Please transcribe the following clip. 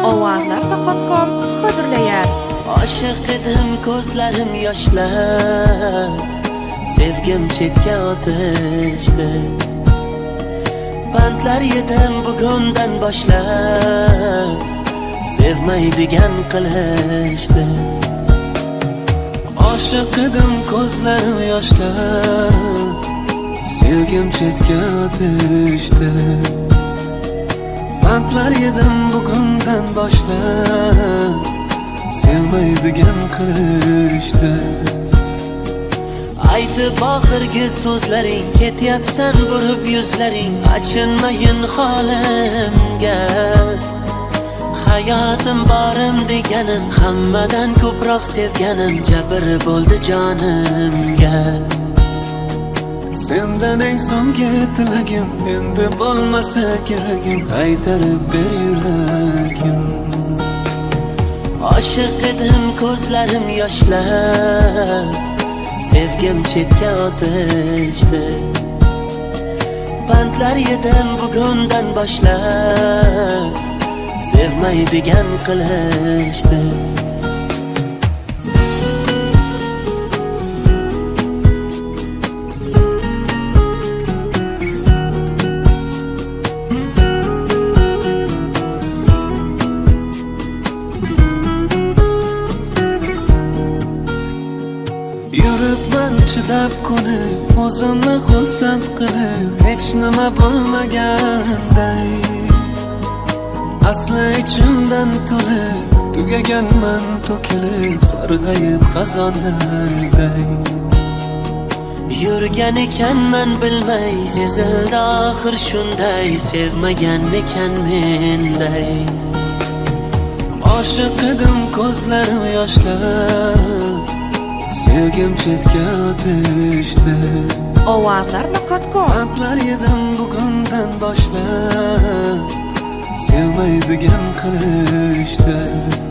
Ovozlar.com hozirlayar. Oshiq edim, ko'zlarim yoshlar, sevgim chetga o'tishdi. Bandlar yedim bugundan boshlab, sevmaydigan qilishdi. Oshiq edim, ko'zlarim yoshlar, sevgim chetga o'tishdi. Bandlar yedim bugundan boshlab, sevmaydigan qilishdi. Aytib oxirgi so'zlaring, ketyapsan burib yuzlaring, achinmayin holimga. Hayotim borim deganim, hammadan ko'proq sevganim, jabr bo'ldi jonimga. Sendan eng so'nggi tilagim, endi bo'lmasa keragim, qaytarib ber yuragim. Oshiq edim, ko'zlarim yoshlar, sevgim chetga o'tishdi. Bandlar yedim bugundan boshlab, sevmaydigan qilishdi. Yuribman chidab kuni, o'zimni xursand qilib, hech nima bo'lmaganday. Asli ichimdan to'lib, tugaganman to'kilib, sarg'ayib xazonlarday. Yurgan ekanman bilmay, sezildi oxir shunday, sevmagan ekan menday. Oshiq edim, ko'zlarim yoshlar, sevgim chetga o'tishdi. Ovozlar.com Bandlar yedim bugundan boshlab, sevmaydigan qilishdi.